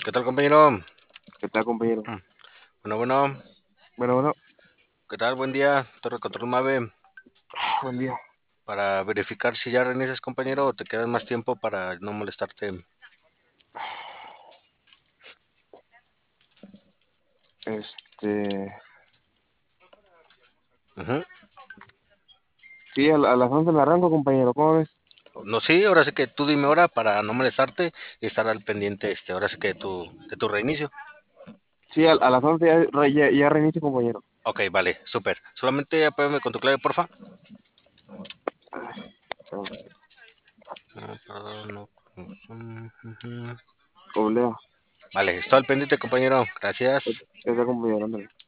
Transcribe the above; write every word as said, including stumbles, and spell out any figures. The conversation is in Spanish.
¿Qué tal, compañero? ¿Qué tal, compañero? Bueno, bueno, Bueno, bueno, ¿qué tal? Buen día, Torre Control Mave. buen día. Para verificar si ya reinicias, compañero, o te quedas más tiempo para no molestarte. Este, Ujú. sí, a, la- a las once me arranco, compañero, ¿cómo ves? No, sí, ahora sí que tú dime hora para no molestarte y estar al pendiente, este, ahora sí que de tu, de tu reinicio. Sí, a, a las once ya, re- ya, ya reinicio, compañero. Ok, vale, súper. Solamente apóyame con tu clave, porfa. Ah, Ah, perdón, no. Ujú. Oblea, Vale, estoy al pendiente, compañero. Gracias. ¿qué tal, compañero? Ándale.